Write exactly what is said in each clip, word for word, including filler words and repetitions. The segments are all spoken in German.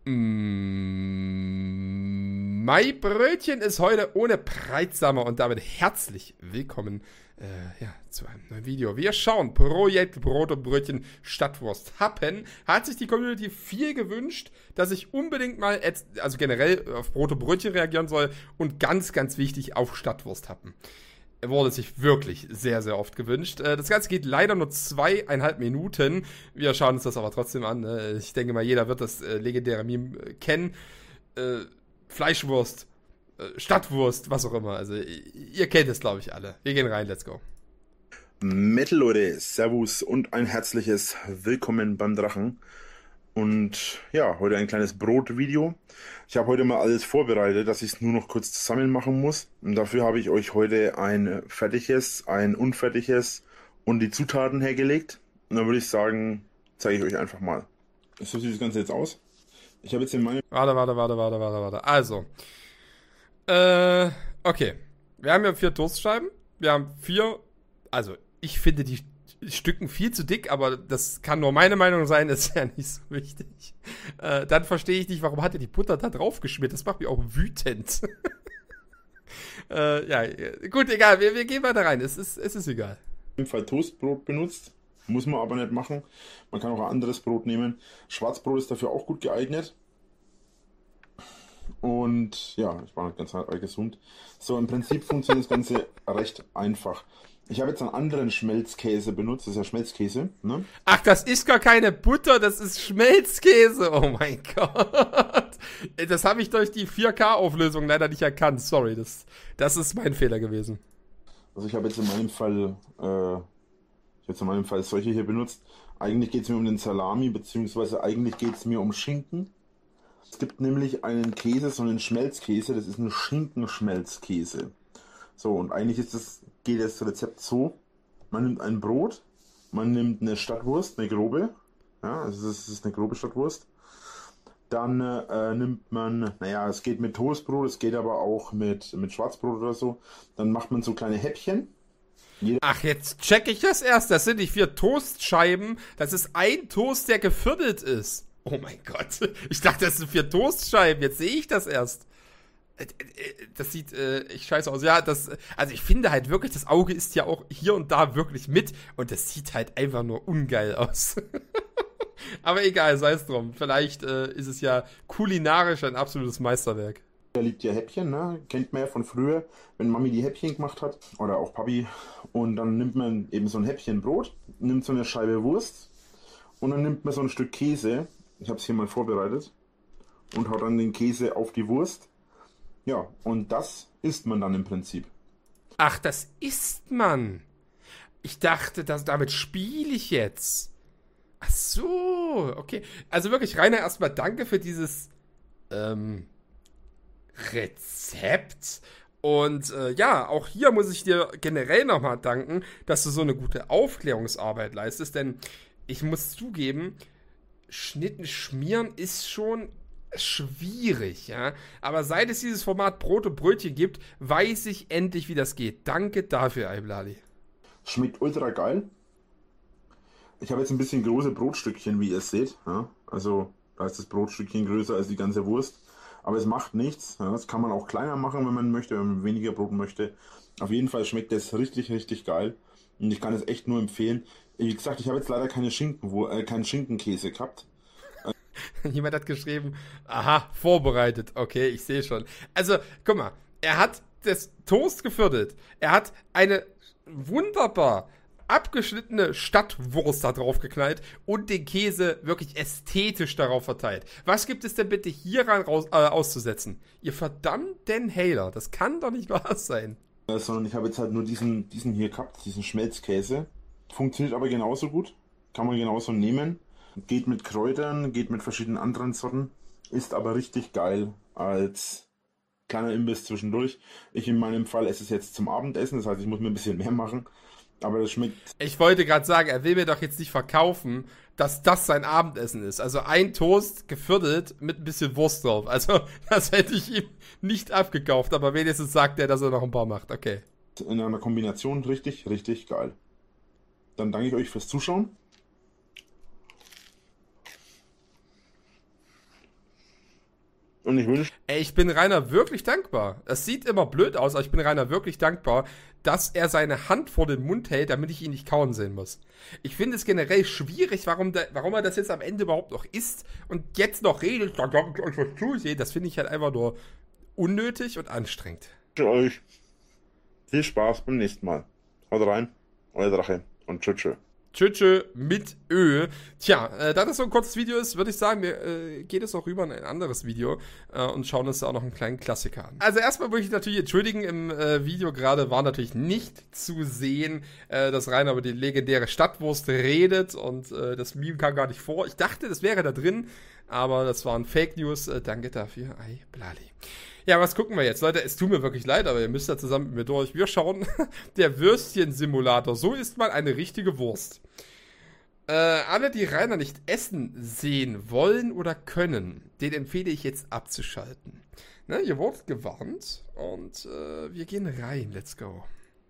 Mm, mein Brötchen ist heute ohne Breitsamer und damit herzlich willkommen äh, ja, zu einem neuen Video. Wir schauen Projekt Brot und Brötchen Stadtwurst Happen. Hat sich die Community viel gewünscht, dass ich unbedingt mal, also generell auf Brot und Brötchen reagieren soll und ganz, ganz wichtig auf Stadtwurst Happen. Wurde sich wirklich sehr, sehr oft gewünscht. Das Ganze geht leider nur zweieinhalb Minuten. Wir schauen uns das aber trotzdem an. Ich denke mal, jeder wird das legendäre Meme kennen. Fleischwurst, Stadtwurst, was auch immer. Also ihr kennt es, glaube ich, alle. Wir gehen rein, let's go. Metal Leute, Servus und ein herzliches Willkommen beim Drachen. Und ja, heute ein kleines Brotvideo. Ich habe heute mal alles vorbereitet, dass ich es nur noch kurz zusammen machen muss. Und dafür habe ich euch heute ein fertiges, ein unfertiges und die Zutaten hergelegt. Und dann würde ich sagen, zeige ich euch einfach mal. So sieht das Ganze jetzt aus. Ich habe jetzt in meinem... Warte, warte, warte, warte, warte, warte. Also, äh, okay. Wir haben ja vier Toastscheiben. Wir haben vier, also ich finde die Stücken viel zu dick, aber das kann nur meine Meinung sein, ist ja nicht so wichtig. Äh, dann verstehe ich nicht, warum hat er die Butter da drauf geschmiert. Das macht mich auch wütend. äh, ja, gut, egal, wir, wir gehen weiter rein. Es ist, es ist egal. Im Fall Toastbrot benutzt, muss man aber nicht machen. Man kann auch ein anderes Brot nehmen. Schwarzbrot ist dafür auch gut geeignet. Und ja, ich war nicht ganz gesund. So, im Prinzip funktioniert das Ganze recht einfach. Ich habe jetzt einen anderen Schmelzkäse benutzt, das ist ja Schmelzkäse, ne? Ach, das ist gar keine Butter, das ist Schmelzkäse, oh mein Gott. Das habe ich durch die vier K Auflösung leider nicht erkannt, sorry, das, das ist mein Fehler gewesen. Also ich habe jetzt in meinem Fall, äh, ich habe jetzt in meinem Fall solche hier benutzt. Eigentlich geht es mir um den Salami, beziehungsweise eigentlich geht es mir um Schinken. Es gibt nämlich einen Käse, so einen Schmelzkäse, das ist ein Schinkenschmelzkäse. So, und eigentlich ist das, geht das Rezept so, man nimmt ein Brot, man nimmt eine Stadtwurst, eine grobe, ja, also das ist eine grobe Stadtwurst, dann äh, nimmt man, naja, es geht mit Toastbrot, es geht aber auch mit, mit Schwarzbrot oder so, dann macht man so kleine Häppchen. Jeder Ach, jetzt check ich das erst, das sind nicht vier Toastscheiben, das ist ein Toast, der geviertelt ist. Oh mein Gott, ich dachte, das sind vier Toastscheiben, jetzt sehe ich das erst. Das sieht äh, echt scheiße aus. Ja, das, also ich finde halt wirklich, das Auge ist ja auch hier und da wirklich mit und das sieht halt einfach nur ungeil aus. Aber egal, sei es drum. Vielleicht äh, ist es ja kulinarisch ein absolutes Meisterwerk. liebt ja Häppchen, ne? Kennt man ja von früher, wenn Mami die Häppchen gemacht hat oder auch Papi. Und dann nimmt man eben so ein Häppchen Brot, nimmt so eine Scheibe Wurst und dann nimmt man so ein Stück Käse. Ich habe es hier mal vorbereitet und haut dann den Käse auf die Wurst. Ja, und das isst man dann im Prinzip. Ach, das isst man. Ich dachte, dass, damit spiele ich jetzt. Ach so, okay. Also wirklich, Rainer, erstmal danke für dieses ähm, Rezept. Und äh, ja, auch hier muss ich dir generell nochmal danken, dass du so eine gute Aufklärungsarbeit leistest. Denn ich muss zugeben, Schnitten schmieren ist schon schwierig, ja. Aber seit es dieses Format Brot und Brötchen gibt, weiß ich endlich, wie das geht. Danke dafür, Iblali. Schmeckt ultra geil. Ich habe jetzt ein bisschen große Brotstückchen, wie ihr es seht. Ja? Also da ist das Brotstückchen größer als die ganze Wurst. Aber es macht nichts. Ja? Das kann man auch kleiner machen, wenn man möchte, wenn man weniger Brot möchte. Auf jeden Fall schmeckt das richtig, richtig geil. Und ich kann es echt nur empfehlen. Wie gesagt, ich habe jetzt leider keine Schinken, wo, äh, keinen Schinkenkäse gehabt. Jemand hat geschrieben, aha, vorbereitet. Okay, ich sehe schon. Also, guck mal, er hat das Toast geviertelt. Er hat eine wunderbar abgeschnittene Stadtwurst da drauf geknallt und den Käse wirklich ästhetisch darauf verteilt. Was gibt es denn bitte hieran raus, äh, auszusetzen? Ihr verdammten Hater, das kann doch nicht wahr sein. Äh, sondern ich habe jetzt halt nur diesen, diesen hier gehabt, diesen Schmelzkäse. Funktioniert aber genauso gut. Kann man genauso nehmen. Geht mit Kräutern, geht mit verschiedenen anderen Sorten. Ist aber richtig geil als kleiner Imbiss zwischendurch. Ich in meinem Fall esse es jetzt zum Abendessen, das heißt, ich muss mir ein bisschen mehr machen. Aber das schmeckt... Ich wollte gerade sagen, er will mir doch jetzt nicht verkaufen, dass das sein Abendessen ist. Also ein Toast geviertelt mit ein bisschen Wurst drauf. Also das hätte ich ihm nicht abgekauft, aber wenigstens sagt er, dass er noch ein paar macht. Okay. In einer Kombination richtig, richtig geil. Dann danke ich euch fürs Zuschauen. Und ich wünsche... Ey, ich bin Rainer wirklich dankbar. Es sieht immer blöd aus, aber ich bin Rainer wirklich dankbar, dass er seine Hand vor den Mund hält, damit ich ihn nicht kauen sehen muss. Ich finde es generell schwierig, warum, der, warum er das jetzt am Ende überhaupt noch isst und jetzt noch redet, da kann ich euch was zusehen. Das finde ich halt einfach nur unnötig und anstrengend. Ich wünsche euch viel Spaß beim nächsten Mal. Haut rein, euer Drache und tschüss. Tschüss. Tschüss mit Ö. Tja, äh, da das so ein kurzes Video ist, würde ich sagen, wir äh, geht es auch rüber in ein anderes Video äh, und schauen uns da auch noch einen kleinen Klassiker an. Also erstmal würde ich natürlich entschuldigen, im äh, Video gerade war natürlich nicht zu sehen, äh, dass Rainer über die legendäre Stadtwurst redet und äh, das Meme kam gar nicht vor. Ich dachte, das wäre da drin, aber das waren Fake News. Äh, danke dafür. Ei, blali. Ja, was gucken wir jetzt? Leute, es tut mir wirklich leid, aber ihr müsst da zusammen mit mir durch. Wir schauen der Würstchen-Simulator. So isst man eine richtige Wurst. Äh, alle, die Rainer nicht essen sehen wollen oder können, den empfehle ich jetzt abzuschalten. Ne, ihr wurdet gewarnt und äh, wir gehen rein. Let's go.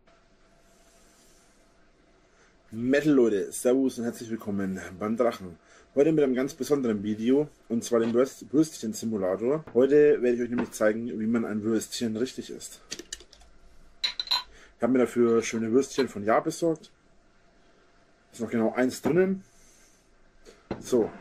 Metal Leute, Servus und herzlich willkommen beim Drachen. Heute mit einem ganz besonderen Video, und zwar dem Würstchen-Simulator. Heute werde ich euch nämlich zeigen, wie man ein Würstchen richtig isst. Ich habe mir dafür schöne Würstchen von Ja besorgt. Ist noch genau eins drinnen. So.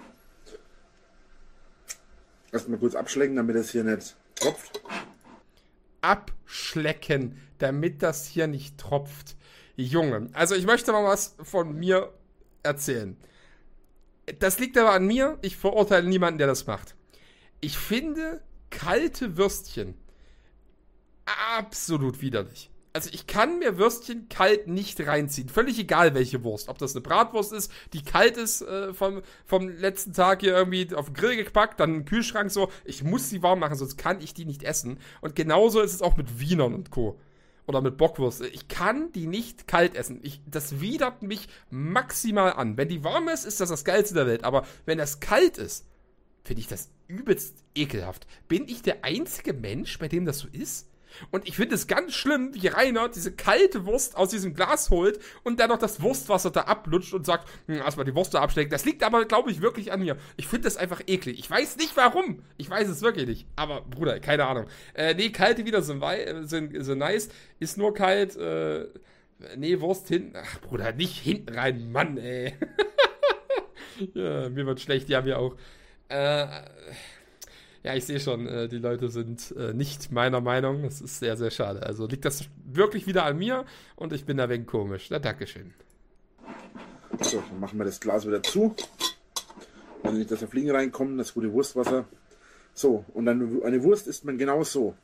Erstmal kurz abschlecken, damit es hier nicht tropft. Abschlecken, damit das hier nicht tropft. Junge, also ich möchte mal was von mir erzählen. Das liegt aber an mir. Ich verurteile niemanden, der das macht. Ich finde kalte Würstchen absolut widerlich. Also ich kann mir Würstchen kalt nicht reinziehen. Völlig egal, welche Wurst. Ob das eine Bratwurst ist, die kalt ist äh, vom, vom letzten Tag hier irgendwie auf den Grill gepackt, dann im Kühlschrank so. Ich muss sie warm machen, sonst kann ich die nicht essen. Und genauso ist es auch mit Wienern und Co. Oder mit Bockwurst. Ich kann die nicht kalt essen. Ich, das widert mich maximal an. Wenn die warm ist, ist das das Geilste der Welt. Aber wenn das kalt ist, finde ich das übelst ekelhaft. Bin ich der einzige Mensch, bei dem das so ist? Und ich finde es ganz schlimm, wie Rainer diese kalte Wurst aus diesem Glas holt und dann noch das Wurstwasser da ablutscht und sagt, hm, erstmal die Wurst da abschlecken. Das liegt aber, glaube ich, wirklich an mir. Ich finde das einfach eklig. Ich weiß nicht warum. Ich weiß es wirklich nicht. Aber, Bruder, keine Ahnung. Äh, nee, kalte wieder sind, sind, sind nice. Ist nur kalt. Äh, nee, Wurst hinten. Ach, Bruder, nicht hinten rein. Mann, ey. Ja, mir wird schlecht. Die haben ja auch... Äh... Ja, ich sehe schon, äh, die Leute sind äh, nicht meiner Meinung. Das ist sehr, sehr schade. Also liegt das wirklich wieder an mir und ich bin da wegen komisch. Na, Dankeschön. So, dann machen wir das Glas wieder zu. Wenn nicht, dass da Fliegen reinkommen, das gute Wurstwasser. So, und dann eine Wurst isst man genau so.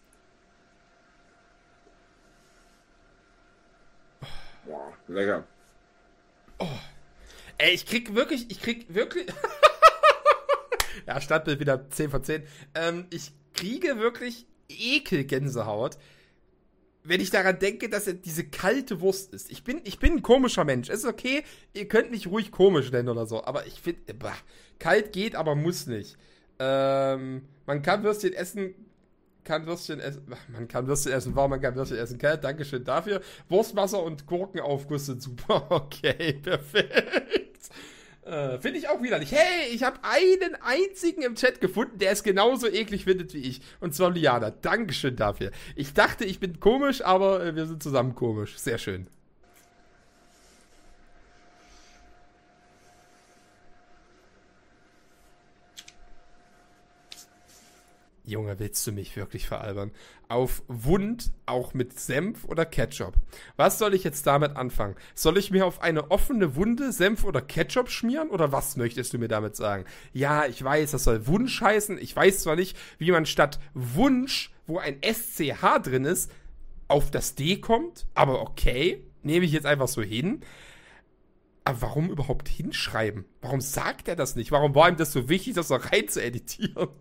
Boah, lecker. Oh. Ey, ich krieg wirklich, ich krieg wirklich... Ja, Stadtbild wieder zehn von zehn. Ähm, ich kriege wirklich Ekelgänsehaut, wenn ich daran denke, dass er diese kalte Wurst ist. Ich bin, ich bin ein komischer Mensch. Es ist okay, ihr könnt mich ruhig komisch nennen oder so, aber ich finde, kalt geht, aber muss nicht. Ähm, man kann Würstchen essen, kann Würstchen essen, man kann Würstchen essen warm, man kann Würstchen essen kalt. Dankeschön dafür. Wurstwasser und Gurkenaufguss sind super. Okay, perfekt. Äh, Finde ich auch widerlich. Hey, ich habe einen einzigen im Chat gefunden, der es genauso eklig findet wie ich. Und zwar Liana. Dankeschön dafür. Ich dachte, ich bin komisch, aber äh, wir sind zusammen komisch. Sehr schön. Junge, willst du mich wirklich veralbern? Auf Wund, auch mit Senf oder Ketchup. Was soll ich jetzt damit anfangen? Soll ich mir auf eine offene Wunde Senf oder Ketchup schmieren? Oder was möchtest du mir damit sagen? Ja, ich weiß, das soll Wunsch heißen. Ich weiß zwar nicht, wie man statt Wunsch, wo ein S C H drin ist, auf das D kommt. Aber okay, nehme ich jetzt einfach so hin. Aber warum überhaupt hinschreiben? Warum sagt er das nicht? Warum war ihm das so wichtig, das noch rein zu editieren?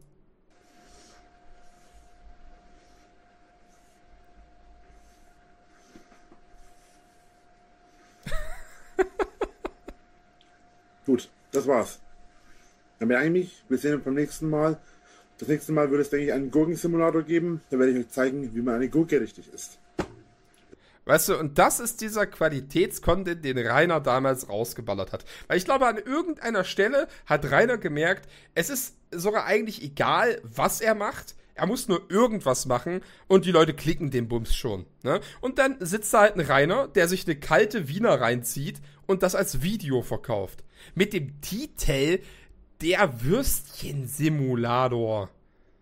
Gut, das war's. Dann bedanke ich mich. Wir sehen uns beim nächsten Mal. Das nächste Mal wird es, denke ich, einen Gurkensimulator geben. Da werde ich euch zeigen, wie man eine Gurke richtig isst. Weißt du, und das ist dieser Qualitätscontent, den Rainer damals rausgeballert hat. Weil ich glaube, an irgendeiner Stelle hat Rainer gemerkt, es ist sogar eigentlich egal, was er macht. Er muss nur irgendwas machen und die Leute klicken den Bums schon. Ne? Und dann sitzt da halt ein Rainer, der sich eine kalte Wiener reinzieht und das als Video verkauft. Mit dem Titel Der Würstchensimulator.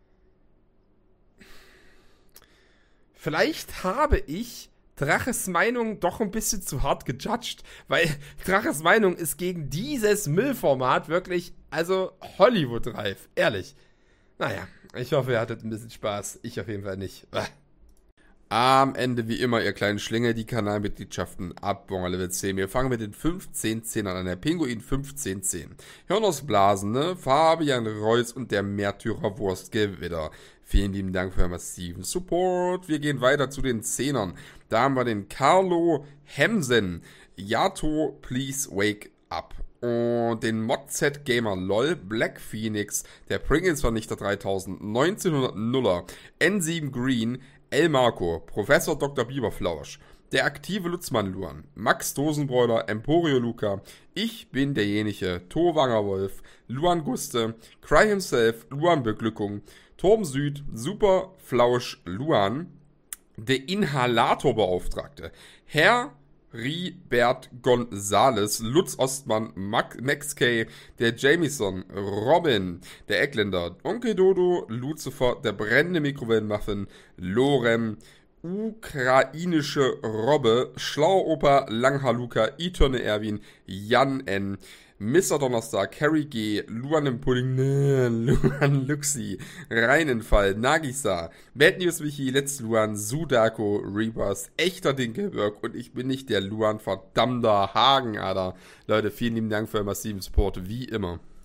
Vielleicht habe ich Draches Meinung doch ein bisschen zu hart gejudged, weil Draches Meinung ist gegen dieses Müllformat wirklich, also Hollywood-reif, ehrlich. Naja, ich hoffe, ihr hattet ein bisschen Spaß. Ich auf jeden Fall nicht. Am Ende wie immer, ihr kleinen Schlinge, die Kanalmitgliedschaften ab Level zehn. Wir fangen mit den fünfzehn zehn an, der Pinguin fünfzehn zehn. Hirnausblasen, ne? Fabian Reus und der Märtyrer Wurstgewitter. Vielen lieben Dank für euren massiven Support. Wir gehen weiter zu den Zehnern. Da haben wir den Carlo Hemsen. Yato, please wake up. Und den Modset Gamer LOL, Black Phoenix, der Pringles Vernichter dreitausend, neunzehnhundert Nuller, N sieben Green, El Marco, Professor Doktor Bieberflausch, der aktive Lutzmann Luan, Max Dosenbräuler, Emporio Luca, ich bin derjenige, Towanger Wolf, Luan Guste, Cry Himself, Luan Beglückung, Torben Süd, Super Flausch Luan, der Inhalatorbeauftragte, Herr Ribert Gonzales, Lutz Ostmann, Max K., der Jamieson, Robin, der Eckländer, Onkel Dodo, Lucifer, der brennende Mikrowellenmuffin, Lorem, ukrainische Robbe, Schlauer Opa, Langhaluka, Itone Erwin, Jan N., Mister Donnerstag, Harry G., Luan im Pudding, ne, Luan Luxi, Reinenfall, Nagisa, Bad News Michi, Let's Luan, Sudako, Reapers, echter Dinkelberg und ich bin nicht der Luan, verdammter Hagen, Alter. Leute, vielen lieben Dank für euren massiven Support, wie immer.